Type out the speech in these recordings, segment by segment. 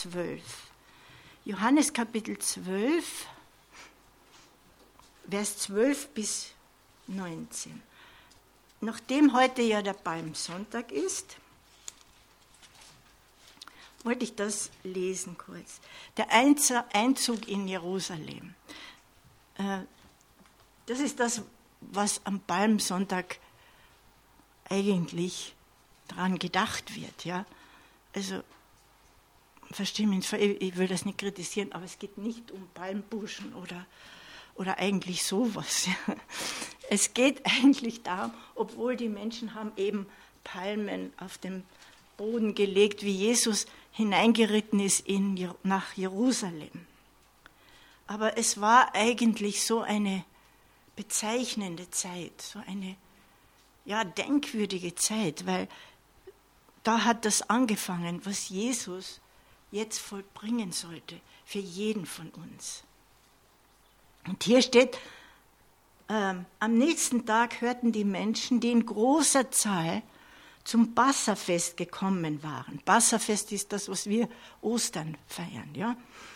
12. Johannes Kapitel 12, Vers 12 bis 19. Nachdem heute ja der Palmsonntag ist, wollte ich das lesen kurz. Der Einzug in Jerusalem. Das ist das, was am Palmsonntag eigentlich daran gedacht wird. Ja? Also, verstehe mich, ich will das nicht kritisieren, aber es geht nicht um Palmbuschen oder eigentlich sowas. Ja? Es geht eigentlich darum, obwohl die Menschen haben eben Palmen auf den Boden gelegt, wie Jesus hineingeritten ist nach Jerusalem. Aber es war eigentlich so eine bezeichnende Zeit, so eine denkwürdige Zeit, weil da hat das angefangen, was Jesus jetzt vollbringen sollte für jeden von uns. Und hier steht, am nächsten Tag hörten die Menschen, die in großer Zahl zum Passafest gekommen waren. Passafest ist das, was wir Ostern feiern, ja?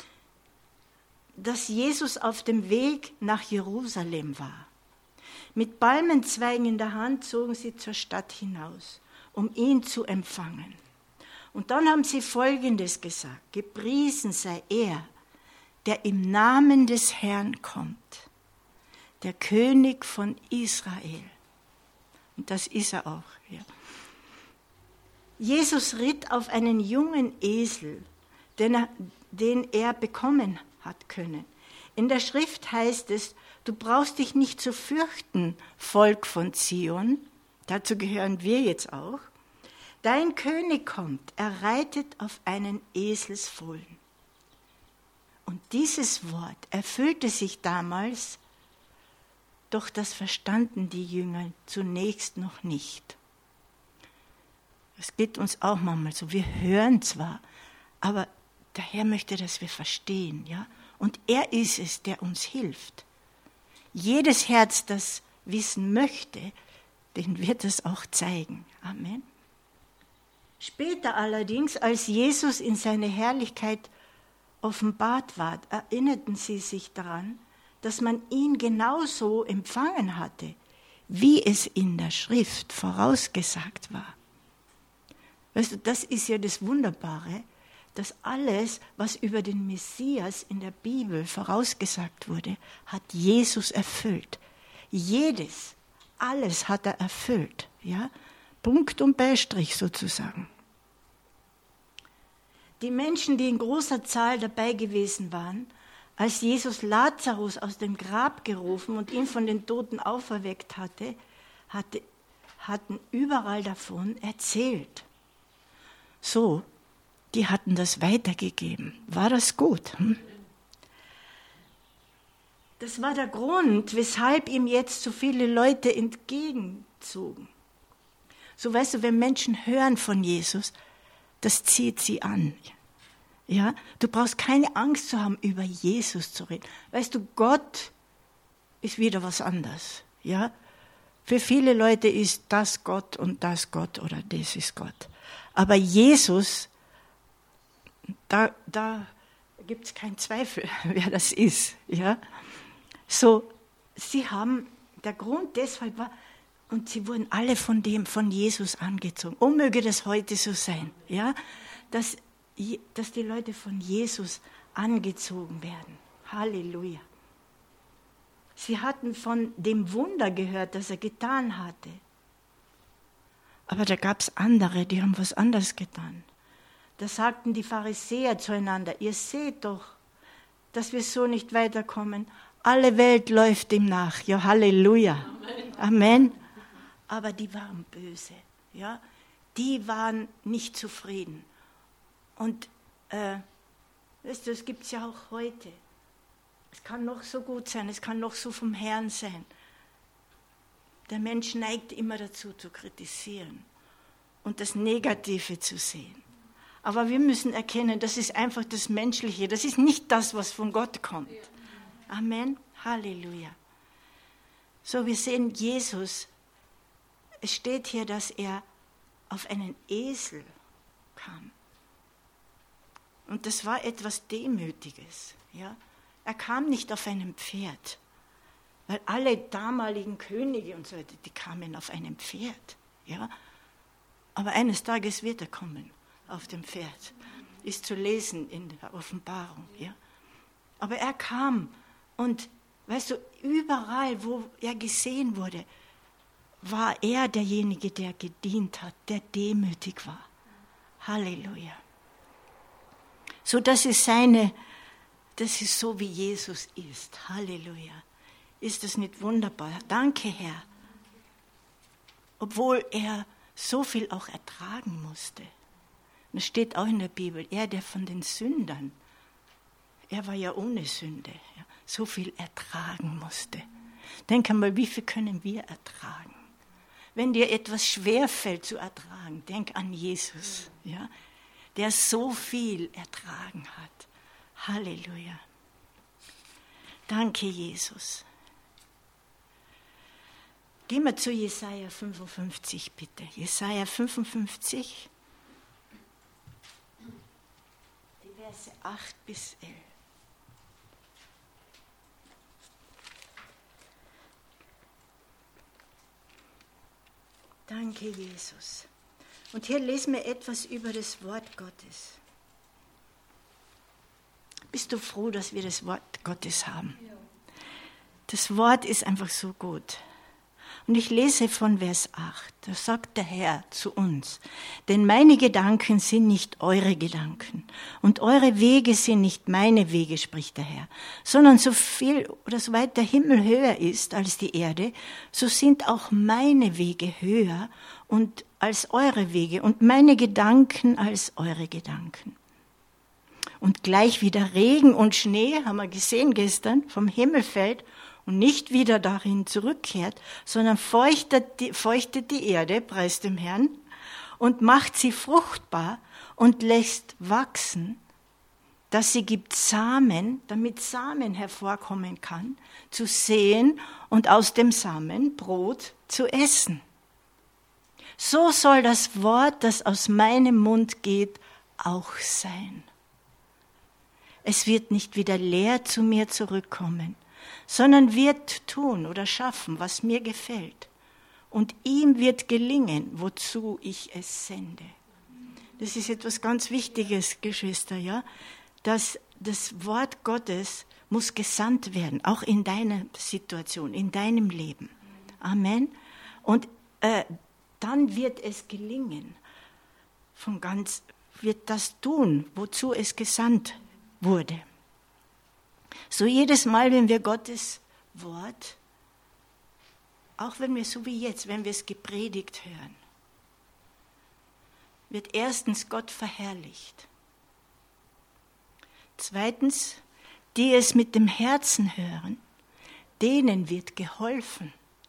Dass Jesus auf dem Weg nach Jerusalem war. Mit Palmenzweigen in der Hand zogen sie zur Stadt hinaus, um ihn zu empfangen. Und dann haben sie Folgendes gesagt: Gepriesen sei er, der im Namen des Herrn kommt, der König von Israel. Und das ist er auch. Ja. Jesus ritt auf einen jungen Esel, den er bekommen hat können. In der Schrift heißt es, du brauchst dich nicht zu fürchten, Volk von Zion. Dazu gehören wir jetzt auch. Dein König kommt, er reitet auf einen Eselsfohlen. Und dieses Wort erfüllte sich damals, doch das verstanden die Jünger zunächst noch nicht. Das geht uns auch manchmal so. Wir hören zwar, aber der Herr möchte, dass wir verstehen, ja? Und er ist es, der uns hilft. Jedes Herz, das wissen möchte, den wird es auch zeigen. Amen. Später allerdings, als Jesus in seine Herrlichkeit offenbart ward, erinnerten sie sich daran, dass man ihn genauso empfangen hatte, wie es in der Schrift vorausgesagt war. Weißt du, das ist ja das Wunderbare, dass alles, was über den Messias in der Bibel vorausgesagt wurde, hat Jesus erfüllt. Alles hat er erfüllt. Ja? Punkt und Beistrich sozusagen. Die Menschen, die in großer Zahl dabei gewesen waren, als Jesus Lazarus aus dem Grab gerufen und ihn von den Toten auferweckt hatte, hatten überall davon erzählt. So, die hatten das weitergegeben. War das gut? Das war der Grund, weshalb ihm jetzt so viele Leute entgegenzogen. So, weißt du, wenn Menschen hören von Jesus, das zieht sie an. Ja? Du brauchst keine Angst zu haben, über Jesus zu reden. Weißt du, Gott ist wieder was anderes. Ja? Für viele Leute ist das Gott und das Gott oder das ist Gott. Aber Jesus, da gibt es keinen Zweifel, wer das ist. Ja? So, der Grund deshalb war, und sie wurden alle von Jesus angezogen. Oh, möge das heute so sein, ja? Dass die Leute von Jesus angezogen werden. Halleluja. Sie hatten von dem Wunder gehört, das er getan hatte. Aber da gab es andere, die haben was anderes getan. Da sagten die Pharisäer zueinander, ihr seht doch, dass wir so nicht weiterkommen. Alle Welt läuft ihm nach. Ja, Halleluja. Amen. Amen. Aber die waren böse. Ja? Die waren nicht zufrieden. Und weißt du, das gibt es ja auch heute. Es kann noch so gut sein, es kann noch so vom Herrn sein. Der Mensch neigt immer dazu, zu kritisieren und das Negative zu sehen. Aber wir müssen erkennen, das ist einfach das Menschliche, das ist nicht das, was von Gott kommt. Amen, Halleluja. So, wir sehen Jesus, es steht hier, dass er auf einen Esel kam. Und das war etwas Demütiges. Ja? Er kam nicht auf einem Pferd, weil alle damaligen Könige und so weiter, die kamen auf einem Pferd. Ja? Aber eines Tages wird er kommen auf dem Pferd. Ist zu lesen in der Offenbarung. Ja? Aber er kam und, weißt du, überall, wo er gesehen wurde, war er derjenige, der gedient hat, der demütig war. Halleluja. So, das ist so, wie Jesus ist. Halleluja. Ist das nicht wunderbar? Danke, Herr. Obwohl er so viel auch ertragen musste. Das steht auch in der Bibel. Er, der von den Sündern, er war ja ohne Sünde, ja, so viel ertragen musste. Denk einmal, wie viel können wir ertragen? Wenn dir etwas schwerfällt zu ertragen, denk an Jesus, ja, der so viel ertragen hat. Halleluja. Danke, Jesus. Gehen wir zu Jesaja 55, bitte. Jesaja 55, die Verse 8 bis 11. Danke, Jesus. Und hier lesen wir etwas über das Wort Gottes. Bist du froh, dass wir das Wort Gottes haben? Ja. Das Wort ist einfach so gut. Und ich lese von Vers 8. Da sagt der Herr zu uns: Denn meine Gedanken sind nicht eure Gedanken und eure Wege sind nicht meine Wege, spricht der Herr. Sondern so viel oder so weit der Himmel höher ist als die Erde, so sind auch meine Wege höher und als eure Wege und meine Gedanken als eure Gedanken. Und gleich wie der Regen und Schnee, haben wir gesehen gestern, vom Himmel fällt und nicht wieder darin zurückkehrt, sondern feuchtet die Erde, preis dem Herrn, und macht sie fruchtbar und lässt wachsen, dass sie gibt Samen, damit Samen hervorkommen kann, zu säen und aus dem Samen Brot zu essen. So soll das Wort, das aus meinem Mund geht, auch sein. Es wird nicht wieder leer zu mir zurückkommen, sondern wird tun oder schaffen, was mir gefällt. Und ihm wird gelingen, wozu ich es sende. Das ist etwas ganz Wichtiges, Geschwister, ja, dass das Wort Gottes muss gesandt werden, auch in deiner Situation, in deinem Leben. Amen. Und dann wird es gelingen, wird das tun, wozu es gesandt wurde. So jedes Mal, wenn wir Gottes Wort, auch wenn wir so wie jetzt, wenn wir es gepredigt hören, wird erstens Gott verherrlicht. Zweitens, die es mit dem Herzen hören, denen wird geholfen.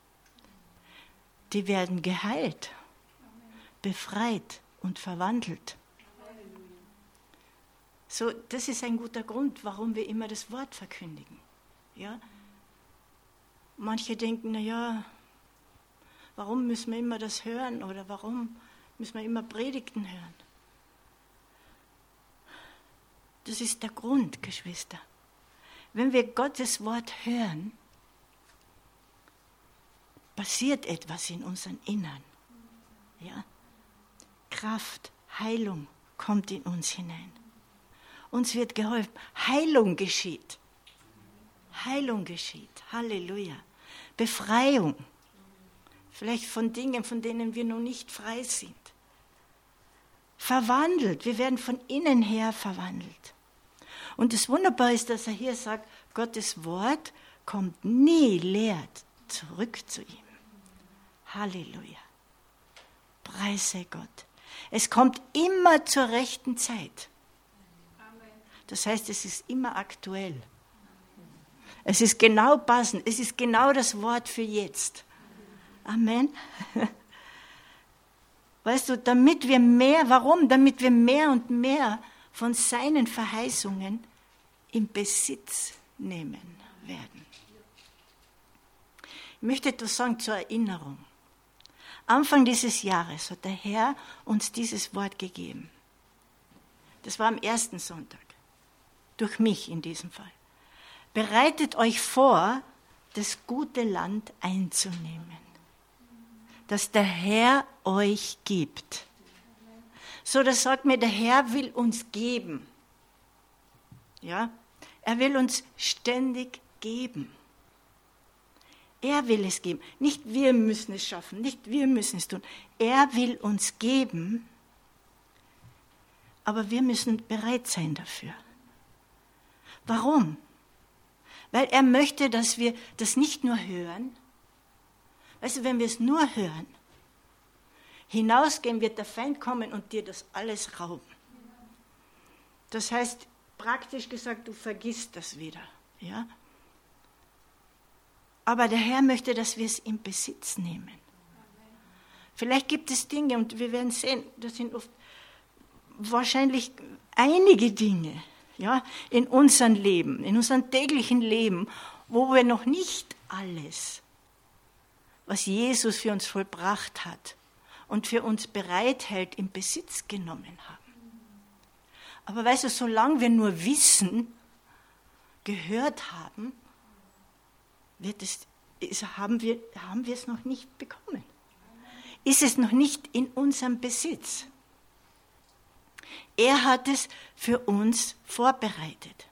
Die werden geheilt, befreit und verwandelt. So, das ist ein guter Grund, warum wir immer das Wort verkündigen. Ja? Manche denken, warum müssen wir immer das hören oder warum müssen wir immer Predigten hören? Das ist der Grund, Geschwister. Wenn wir Gottes Wort hören, passiert etwas in unserem Innern. Ja? Kraft, Heilung kommt in uns hinein. Uns wird geholfen. Heilung geschieht. Heilung geschieht. Halleluja. Befreiung. Vielleicht von Dingen, von denen wir noch nicht frei sind. Verwandelt. Wir werden von innen her verwandelt. Und das Wunderbare ist, dass er hier sagt, Gottes Wort kommt nie leer zurück zu ihm. Halleluja. Preise Gott. Es kommt immer zur rechten Zeit. Das heißt, es ist immer aktuell. Es ist genau passend. Es ist genau das Wort für jetzt. Amen. Weißt du, damit wir mehr und mehr von seinen Verheißungen in Besitz nehmen werden. Ich möchte etwas sagen zur Erinnerung. Anfang dieses Jahres hat der Herr uns dieses Wort gegeben. Das war am ersten Sonntag. Durch mich in diesem Fall. Bereitet euch vor, das gute Land einzunehmen, das der Herr euch gibt. So, das sagt mir, der Herr will uns geben. Ja? Er will uns ständig geben. Er will es geben. Nicht wir müssen es schaffen, nicht wir müssen es tun. Er will uns geben, aber wir müssen bereit sein dafür. Warum? Weil er möchte, dass wir das nicht nur hören. Weißt du, wenn wir es nur hören, hinausgehen wird der Feind kommen und dir das alles rauben. Das heißt, praktisch gesagt, du vergisst das wieder. Ja? Aber der Herr möchte, dass wir es in Besitz nehmen. Vielleicht gibt es Dinge, und wir werden sehen, das sind oft wahrscheinlich einige Dinge, ja, in unserem Leben, in unserem täglichen Leben, wo wir noch nicht alles, was Jesus für uns vollbracht hat und für uns bereithält, in Besitz genommen haben. Aber weißt du, solange wir nur wissen, gehört haben, haben wir es noch nicht bekommen. Ist es noch nicht in unserem Besitz. Er hat es für uns vorbereitet.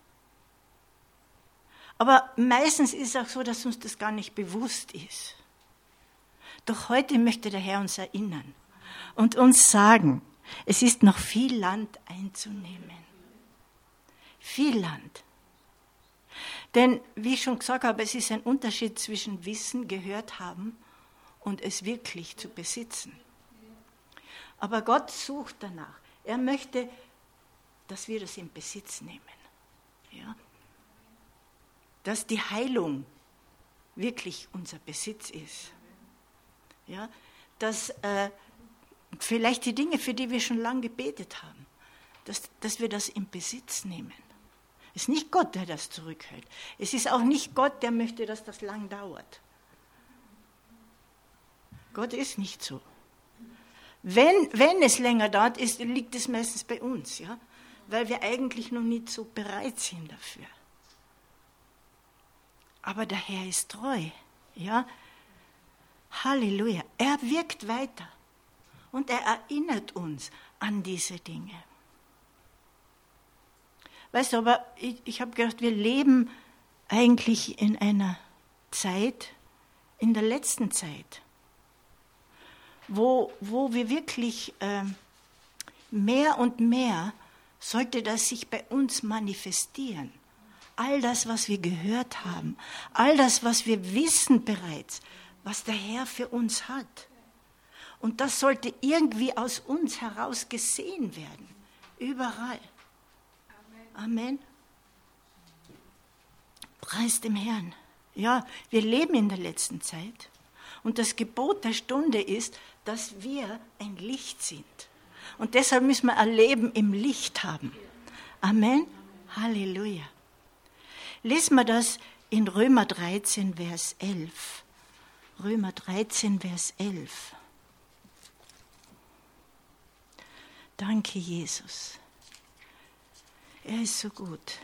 Aber meistens ist es auch so, dass uns das gar nicht bewusst ist. Doch heute möchte der Herr uns erinnern und uns sagen, es ist noch viel Land einzunehmen. Viel Land. Denn, wie ich schon gesagt habe, es ist ein Unterschied zwischen Wissen, gehört haben und es wirklich zu besitzen. Aber Gott sucht danach. Er möchte, dass wir das in Besitz nehmen. Ja? Dass die Heilung wirklich unser Besitz ist. Ja? Dass vielleicht die Dinge, für die wir schon lange gebetet haben, dass wir das in Besitz nehmen. Es ist nicht Gott, der das zurückhält. Es ist auch nicht Gott, der möchte, dass das lang dauert. Gott ist nicht so. Wenn es länger dauert, liegt es meistens bei uns, ja? Weil wir eigentlich noch nicht so bereit sind dafür. Aber der Herr ist treu. Ja? Halleluja. Er wirkt weiter und er erinnert uns an diese Dinge. Weißt du, aber ich habe gedacht, wir leben eigentlich in einer Zeit, in der letzten Zeit, wo wir wirklich mehr und mehr sollte das sich bei uns manifestieren. All das, was wir gehört haben, all das, was wir wissen bereits, was der Herr für uns hat. Und das sollte irgendwie aus uns heraus gesehen werden, überall. Amen. Preis dem Herrn. Ja, wir leben in der letzten Zeit. Und das Gebot der Stunde ist, dass wir ein Licht sind. Und deshalb müssen wir ein Leben im Licht haben. Amen. Halleluja. Lesen wir das in Römer 13, Vers 11. Römer 13, Vers 11. Danke, Jesus. Er ist so gut.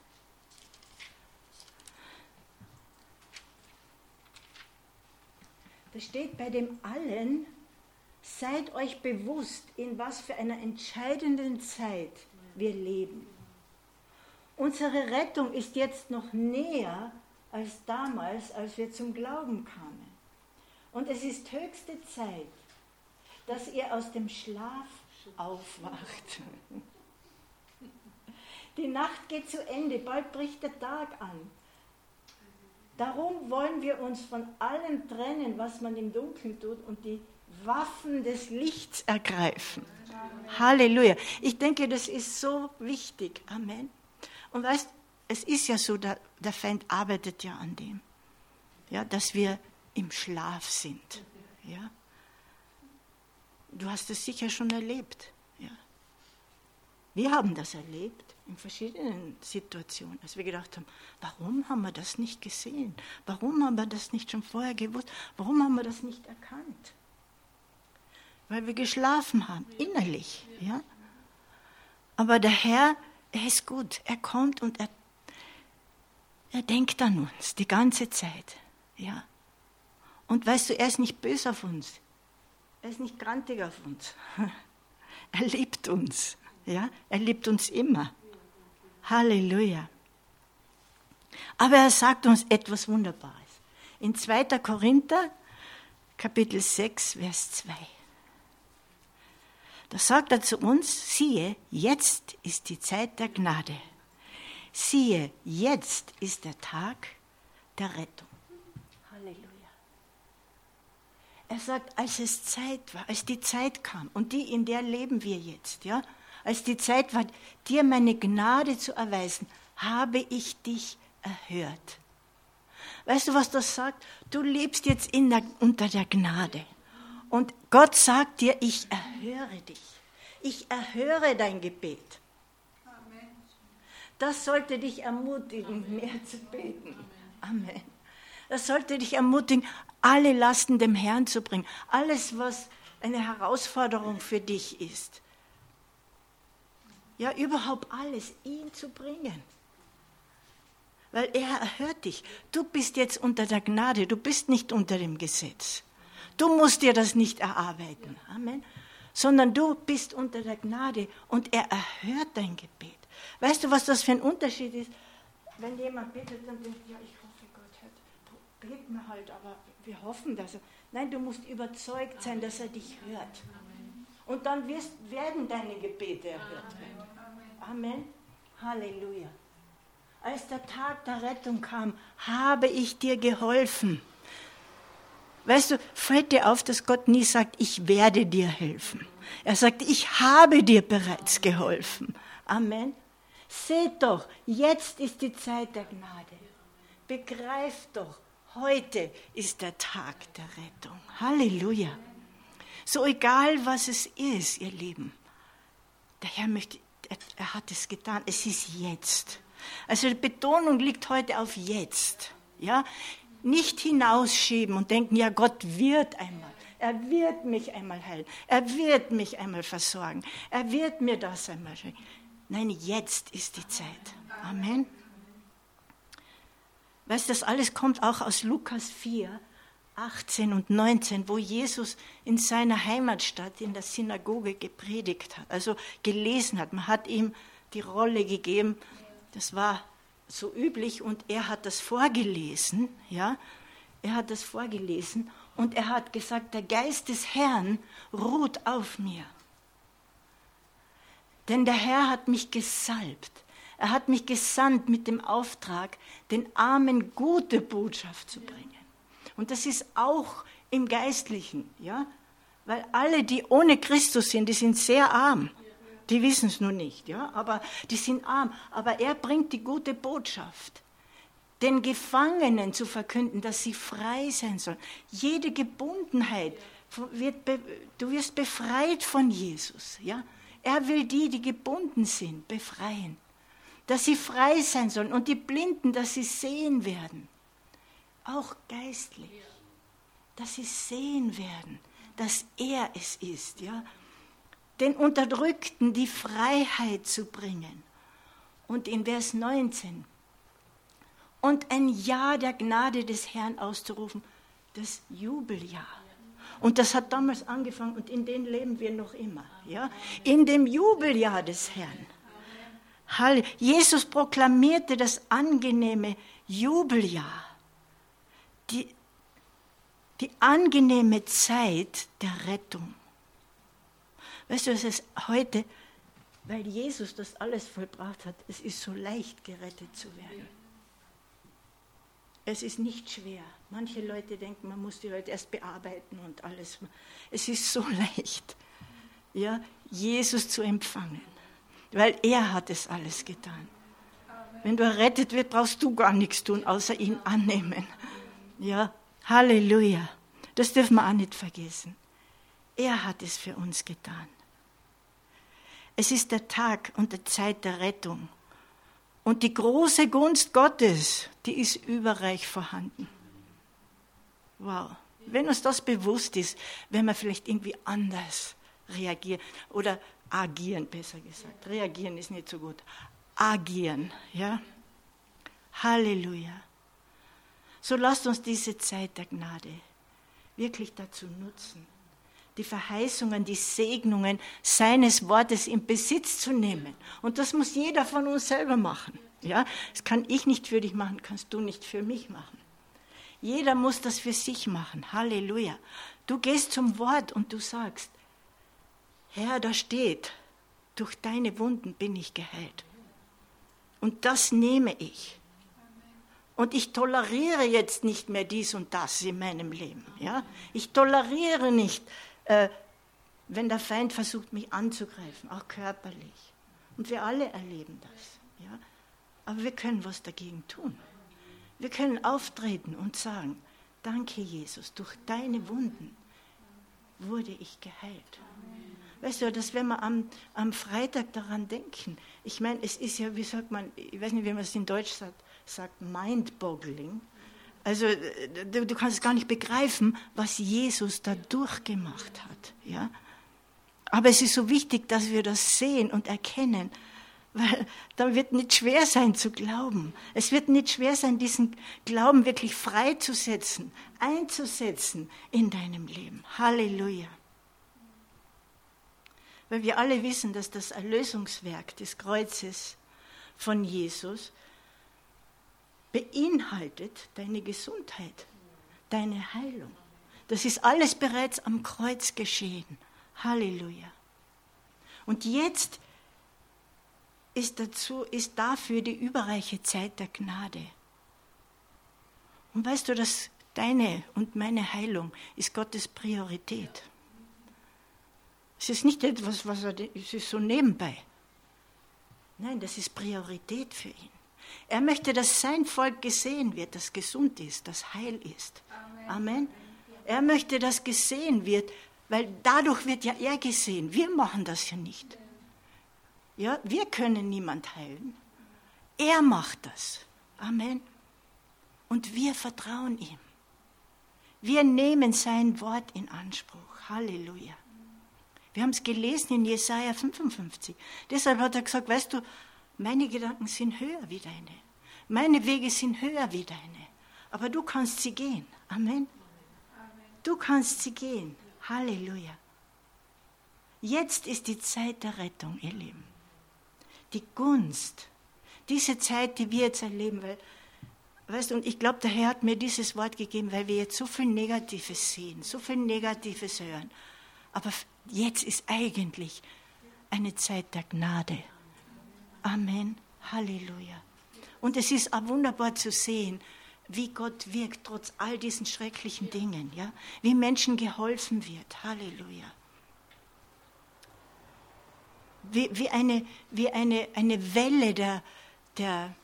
Da steht bei dem allen, seid euch bewusst, in was für einer entscheidenden Zeit wir leben. Unsere Rettung ist jetzt noch näher als damals, als wir zum Glauben kamen. Und es ist höchste Zeit, dass ihr aus dem Schlaf aufwacht. Die Nacht geht zu Ende, bald bricht der Tag an. Darum wollen wir uns von allem trennen, was man im Dunkeln tut, und die Waffen des Lichts ergreifen. Halleluja. Ich denke, das ist so wichtig. Amen. Und weißt, es ist ja so, der Feind arbeitet ja an dem, ja, dass wir im Schlaf sind. Ja. Du hast es sicher schon erlebt. Ja. Wir haben das erlebt in verschiedenen Situationen, als wir gedacht haben, warum haben wir das nicht gesehen? Warum haben wir das nicht schon vorher gewusst? Warum haben wir das nicht erkannt? Weil wir geschlafen haben, innerlich. Ja? Aber der Herr, er ist gut. Er kommt und er denkt an uns die ganze Zeit. Ja. Und weißt du, er ist nicht böse auf uns. Er ist nicht grantig auf uns. Er liebt uns. Ja. Er liebt uns immer. Halleluja. Aber er sagt uns etwas Wunderbares. In 2. Korinther, Kapitel 6, Vers 2. Da sagt er zu uns, siehe, jetzt ist die Zeit der Gnade. Siehe, jetzt ist der Tag der Rettung. Halleluja. Er sagt, als es Zeit war, als die Zeit kam, und die, in der leben wir jetzt, ja, als die Zeit war, dir meine Gnade zu erweisen, habe ich dich erhört. Weißt du, was das sagt? Du lebst jetzt unter der Gnade. Und Gott sagt dir, ich erhöre dich. Ich erhöre dein Gebet. Das sollte dich ermutigen, mehr zu beten. Amen. Das sollte dich ermutigen, alle Lasten dem Herrn zu bringen. Alles, was eine Herausforderung für dich ist. Ja, überhaupt alles, ihn zu bringen. Weil er erhört dich. Du bist jetzt unter der Gnade, du bist nicht unter dem Gesetz. Du musst dir das nicht erarbeiten. Amen. Sondern du bist unter der Gnade und er erhört dein Gebet. Weißt du, was das für ein Unterschied ist? Wenn jemand betet, dann denkt, ja, ich hoffe, Gott hört. Bet mir halt, aber wir hoffen, dass er... Nein, du musst überzeugt sein, dass er dich hört. Und dann werden deine Gebete erhört werden. Amen. Halleluja. Als der Tag der Rettung kam, habe ich dir geholfen. Weißt du, fällt dir auf, dass Gott nie sagt, ich werde dir helfen. Er sagt, ich habe dir bereits geholfen. Amen. Seht doch, jetzt ist die Zeit der Gnade. Begreift doch, heute ist der Tag der Rettung. Halleluja. So egal, was es ist, ihr Lieben. Der Herr er hat es getan. Es ist jetzt. Also die Betonung liegt heute auf jetzt. Ja? Nicht hinausschieben und denken, ja, Gott wird einmal. Er wird mich einmal heilen. Er wird mich einmal versorgen. Er wird mir das einmal schenken. Nein, jetzt ist die Zeit. Amen. Weißt du, das alles kommt auch aus Lukas 4, 18 und 19, wo Jesus in seiner Heimatstadt in der Synagoge gepredigt hat, also gelesen hat. Man hat ihm die Rolle gegeben, das war so üblich und er hat das vorgelesen, ja. Er hat das vorgelesen und er hat gesagt, der Geist des Herrn ruht auf mir. Denn der Herr hat mich gesalbt. Er hat mich gesandt mit dem Auftrag, den Armen gute Botschaft zu bringen. Und das ist auch im Geistlichen, ja? Weil alle, die ohne Christus sind, die sind sehr arm. Die wissen es nur nicht, ja? Aber die sind arm. Aber er bringt die gute Botschaft, den Gefangenen zu verkünden, dass sie frei sein sollen. Jede Gebundenheit, du wirst befreit von Jesus, ja? Er will die gebunden sind, befreien. Dass sie frei sein sollen und die Blinden, dass sie sehen werden. Auch geistlich. Dass sie sehen werden, dass er es ist. Ja? Den Unterdrückten die Freiheit zu bringen. Und in Vers 19. Und ein Jahr der Gnade des Herrn auszurufen. Das Jubeljahr. Und das hat damals angefangen und in dem leben wir noch immer. Ja? In dem Jubeljahr des Herrn. Jesus proklamierte das angenehme Jubeljahr. Die angenehme Zeit der Rettung. Weißt du, es ist heute, weil Jesus das alles vollbracht hat, es ist so leicht, gerettet zu werden. Es ist nicht schwer. Manche Leute denken, man muss die Leute erst bearbeiten und alles. Es ist so leicht, ja, Jesus zu empfangen, weil er hat es alles getan. Wenn du errettet wirst, brauchst du gar nichts tun, außer ihn annehmen. Ja, Halleluja. Das dürfen wir auch nicht vergessen. Er hat es für uns getan. Es ist der Tag und die Zeit der Rettung. Und die große Gunst Gottes, die ist überreich vorhanden. Wow. Wenn uns das bewusst ist, werden wir vielleicht irgendwie anders reagieren oder agieren, besser gesagt. Reagieren ist nicht so gut. Agieren, ja. Halleluja. So lasst uns diese Zeit der Gnade wirklich dazu nutzen, die Verheißungen, die Segnungen seines Wortes in Besitz zu nehmen. Und das muss jeder von uns selber machen. Ja? Das kann ich nicht für dich machen, kannst du nicht für mich machen. Jeder muss das für sich machen. Halleluja. Du gehst zum Wort und du sagst, Herr, da steht, durch deine Wunden bin ich geheilt. Und das nehme ich. Und ich toleriere jetzt nicht mehr dies und das in meinem Leben. Ja? Ich toleriere nicht, wenn der Feind versucht, mich anzugreifen, auch körperlich. Und wir alle erleben das. Ja? Aber wir können was dagegen tun. Wir können auftreten und sagen, danke Jesus, durch deine Wunden wurde ich geheilt. Weißt du, dass wenn wir am Freitag daran denken, ich meine, es ist ja, wie sagt man, ich weiß nicht, wie man es in Deutsch sagt mind-boggling. Also du kannst es gar nicht begreifen, was Jesus da durchgemacht hat. Ja? Aber es ist so wichtig, dass wir das sehen und erkennen, weil dann wird nicht schwer sein zu glauben. Es wird nicht schwer sein, diesen Glauben wirklich freizusetzen, einzusetzen in deinem Leben. Halleluja. Weil wir alle wissen, dass das Erlösungswerk des Kreuzes von Jesus beinhaltet deine Gesundheit, deine Heilung. Das ist alles bereits am Kreuz geschehen. Halleluja. Und jetzt ist dafür die überreiche Zeit der Gnade. Und weißt du, dass deine und meine Heilung ist Gottes Priorität. Es ist nicht etwas, es ist so nebenbei. Nein, das ist Priorität für ihn. Er möchte, dass sein Volk gesehen wird, das gesund ist, das heil ist. Amen. Er möchte, dass gesehen wird, weil dadurch wird ja er gesehen. Wir machen das ja nicht. Ja, wir können niemand heilen. Er macht das. Amen. Und wir vertrauen ihm. Wir nehmen sein Wort in Anspruch. Halleluja. Wir haben es gelesen in Jesaja 55. Deshalb hat er gesagt, weißt du, meine Gedanken sind höher wie deine. Meine Wege sind höher wie deine. Aber du kannst sie gehen. Amen. Du kannst sie gehen. Halleluja. Jetzt ist die Zeit der Rettung, ihr Lieben. Die Gunst. Diese Zeit, die wir jetzt erleben, weil, weißt du, und ich glaube, der Herr hat mir dieses Wort gegeben, weil wir jetzt so viel Negatives sehen, so viel Negatives hören. Aber jetzt ist eigentlich eine Zeit der Gnade. Amen. Halleluja. Und es ist auch wunderbar zu sehen, wie Gott wirkt, trotz all diesen schrecklichen Dingen. Ja? Wie Menschen geholfen wird. Halleluja. Wie eine Welle der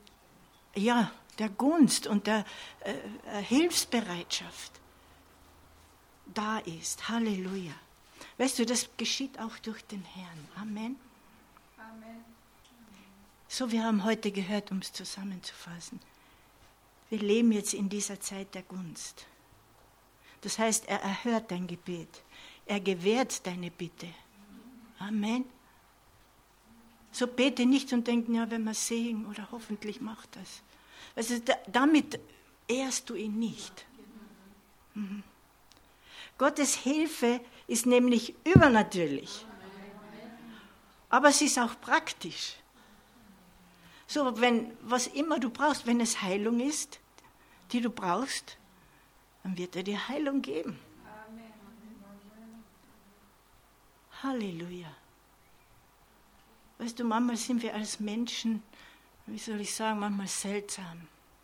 Gunst und der Hilfsbereitschaft da ist. Halleluja. Weißt du, das geschieht auch durch den Herrn. Amen. Amen. So, wir haben heute gehört, um es zusammenzufassen. Wir leben jetzt in dieser Zeit der Gunst. Das heißt, er erhört dein Gebet. Er gewährt deine Bitte. Amen. So bete nicht und denk, ja, wenn wir sehen oder hoffentlich macht das. Also damit ehrst du ihn nicht. Mhm. Gottes Hilfe ist nämlich übernatürlich. Aber es ist auch praktisch. So, was immer du brauchst, wenn es Heilung ist, die du brauchst, dann wird er dir Heilung geben. Halleluja. Weißt du, manchmal sind wir als Menschen, wie soll ich sagen, manchmal seltsam.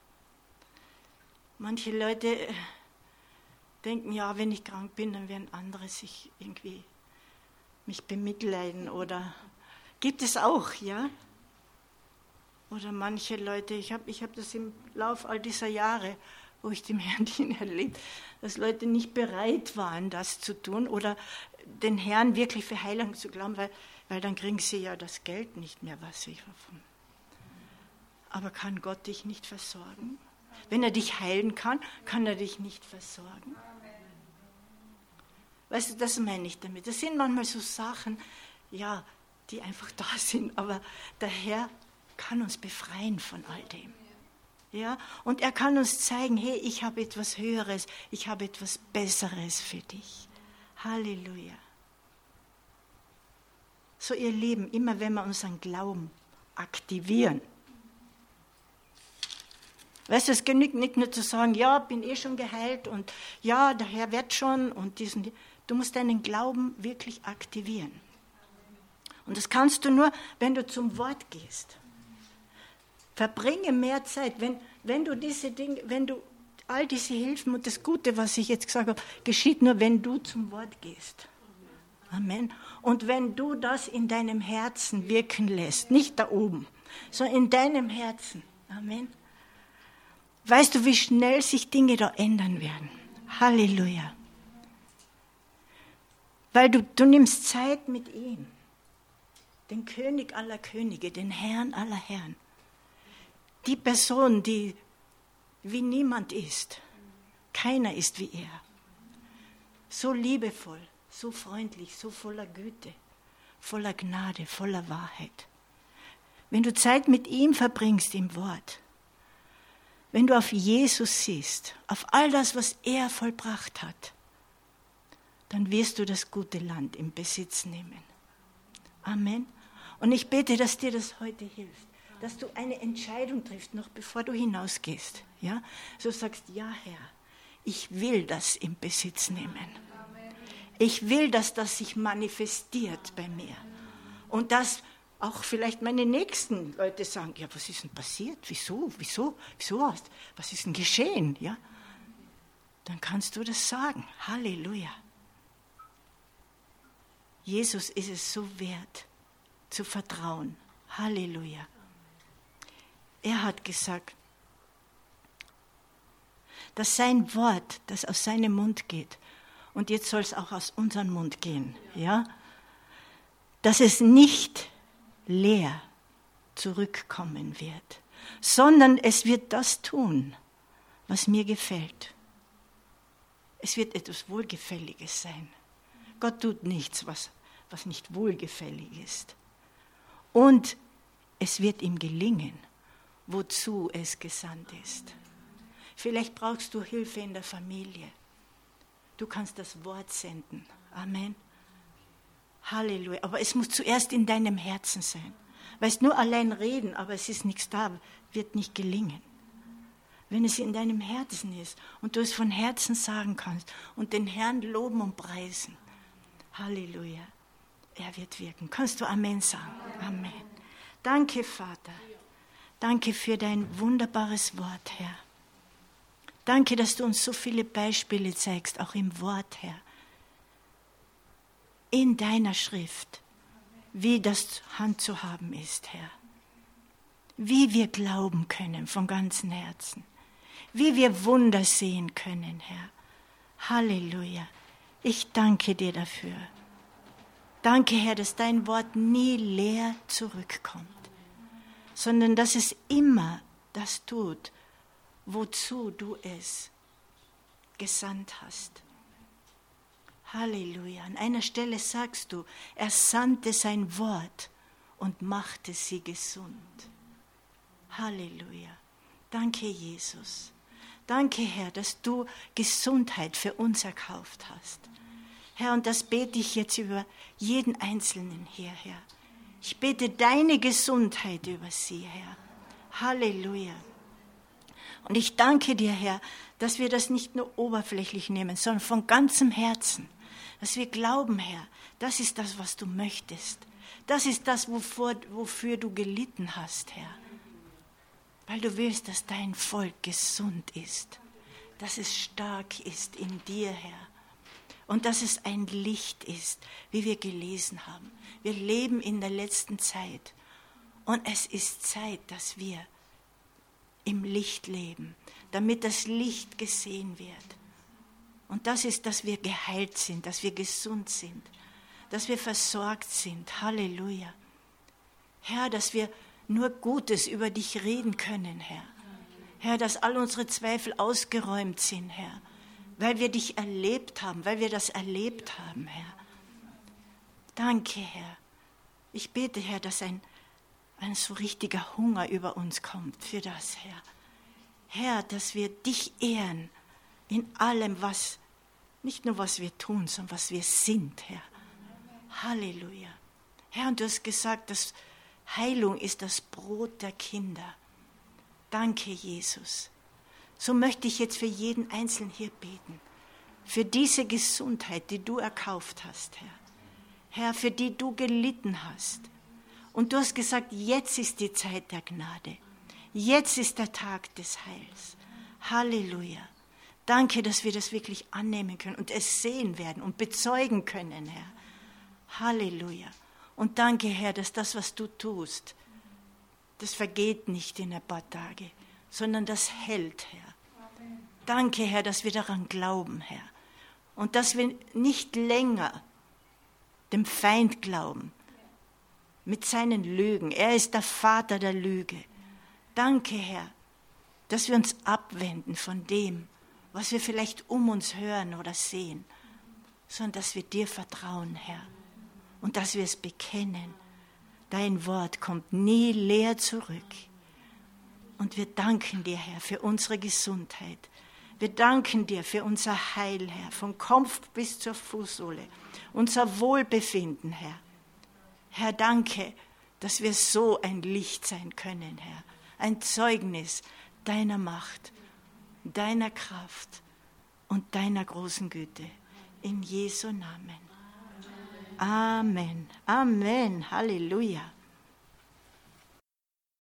Manche Leute denken, ja, wenn ich krank bin, dann werden andere sich irgendwie mich bemitleiden oder gibt es auch, ja? Oder manche Leute, ich hab das im Lauf all dieser Jahre, wo ich dem Herrn diene, erlebt, dass Leute nicht bereit waren, das zu tun oder den Herrn wirklich für Heilung zu glauben, weil dann kriegen sie ja das Geld nicht mehr, was sie davon. Aber kann Gott dich nicht versorgen? Wenn er dich heilen kann, kann er dich nicht versorgen? Weißt du, das meine ich damit. Das sind manchmal so Sachen, ja, die einfach da sind. Aber der Herr kann uns befreien von all dem. Ja? Und er kann uns zeigen, hey, ich habe etwas Höheres, ich habe etwas Besseres für dich. Halleluja. So ihr Lieben, immer wenn wir unseren Glauben aktivieren. Weißt du, es genügt nicht nur zu sagen, ja, bin eh schon geheilt und ja, der Herr wird schon und diesen. Du musst deinen Glauben wirklich aktivieren. Und das kannst du nur, wenn du zum Wort gehst. Verbringe mehr Zeit, wenn du diese Dinge, wenn du all diese Hilfen und das Gute, was ich jetzt gesagt habe, geschieht nur, wenn du zum Wort gehst. Amen. Und wenn du das in deinem Herzen wirken lässt, nicht da oben, sondern in deinem Herzen. Amen. Weißt du, wie schnell sich Dinge da ändern werden? Halleluja. Weil du nimmst Zeit mit ihm, den König aller Könige, den Herrn aller Herren. Die Person, die wie niemand ist. Keiner ist wie er. So liebevoll, so freundlich, so voller Güte, voller Gnade, voller Wahrheit. Wenn du Zeit mit ihm verbringst im Wort, wenn du auf Jesus siehst, auf all das, was er vollbracht hat, dann wirst du das gute Land im Besitz nehmen. Amen. Und ich bete, dass dir das heute hilft, dass du eine Entscheidung triffst, noch bevor du hinausgehst. Ja? So sagst, ja Herr, ich will das im Besitz nehmen. Ich will, dass das sich manifestiert bei mir. Und dass auch vielleicht meine nächsten Leute sagen, ja, was ist denn passiert? Wieso? Was ist denn geschehen? Ja? Dann kannst du das sagen. Halleluja. Jesus ist es so wert, zu vertrauen. Halleluja. Er hat gesagt, dass sein Wort, das aus seinem Mund geht, und jetzt soll es auch aus unserem Mund gehen, ja, dass es nicht leer zurückkommen wird, sondern es wird das tun, was mir gefällt. Es wird etwas Wohlgefälliges sein. Gott tut nichts, was nicht wohlgefällig ist. Und es wird ihm gelingen, wozu es gesandt ist. Vielleicht brauchst du Hilfe in der Familie. Du kannst das Wort senden. Amen. Halleluja. Aber es muss zuerst in deinem Herzen sein. Weißt, nur allein reden, aber es ist nichts da, wird nicht gelingen. Wenn es in deinem Herzen ist und du es von Herzen sagen kannst und den Herrn loben und preisen. Halleluja. Er wird wirken. Kannst du Amen sagen? Amen. Danke, Vater. Danke für dein wunderbares Wort, Herr. Danke, dass du uns so viele Beispiele zeigst, auch im Wort, Herr. In deiner Schrift, wie das handzuhaben ist, Herr. Wie wir glauben können von ganzem Herzen. Wie wir Wunder sehen können, Herr. Halleluja. Ich danke dir dafür. Danke, Herr, dass dein Wort nie leer zurückkommt, sondern dass es immer das tut, wozu du es gesandt hast. Halleluja. An einer Stelle sagst du, er sandte sein Wort und machte sie gesund. Halleluja. Danke, Jesus. Danke, Herr, dass du Gesundheit für uns erkauft hast. Herr, und das bete ich jetzt über jeden Einzelnen hier, Herr. Ich bete deine Gesundheit über sie, Herr. Halleluja. Und ich danke dir, Herr, dass wir das nicht nur oberflächlich nehmen, sondern von ganzem Herzen. Dass wir glauben, Herr, das ist das, was du möchtest. Das ist das, wofür du gelitten hast, Herr. Weil du willst, dass dein Volk gesund ist. Dass es stark ist in dir, Herr. Und dass es ein Licht ist, wie wir gelesen haben. Wir leben in der letzten Zeit. Und es ist Zeit, dass wir im Licht leben, damit das Licht gesehen wird. Und das ist, dass wir geheilt sind, dass wir gesund sind, dass wir versorgt sind. Halleluja. Herr, dass wir nur Gutes über dich reden können, Herr. Herr, dass all unsere Zweifel ausgeräumt sind, Herr. Weil wir dich erlebt haben, weil wir das erlebt haben, Herr. Danke, Herr. Ich bete, Herr, dass ein so richtiger Hunger über uns kommt für das, Herr. Herr, dass wir dich ehren in allem, nicht nur was wir tun, sondern was wir sind, Herr. Halleluja. Herr, und du hast gesagt, dass Heilung ist das Brot der Kinder. Danke, Jesus. So möchte ich jetzt für jeden Einzelnen hier beten. Für diese Gesundheit, die du erkauft hast, Herr. Herr, für die du gelitten hast. Und du hast gesagt, jetzt ist die Zeit der Gnade. Jetzt ist der Tag des Heils. Halleluja. Danke, dass wir das wirklich annehmen können und es sehen werden und bezeugen können, Herr. Halleluja. Und danke, Herr, dass das, was du tust, das vergeht nicht in ein paar Tage, sondern das hält, Herr. Danke, Herr, dass wir daran glauben, Herr. Und dass wir nicht länger dem Feind glauben, mit seinen Lügen. Er ist der Vater der Lüge. Danke, Herr, dass wir uns abwenden von dem, was wir vielleicht um uns hören oder sehen, sondern dass wir dir vertrauen, Herr, und dass wir es bekennen. Dein Wort kommt nie leer zurück. Und wir danken dir, Herr, für unsere Gesundheit. Wir danken dir für unser Heil, Herr, vom Kopf bis zur Fußsohle, unser Wohlbefinden, Herr. Herr, danke, dass wir so ein Licht sein können, Herr, ein Zeugnis deiner Macht, deiner Kraft und deiner großen Güte. In Jesu Namen. Amen. Amen. Halleluja.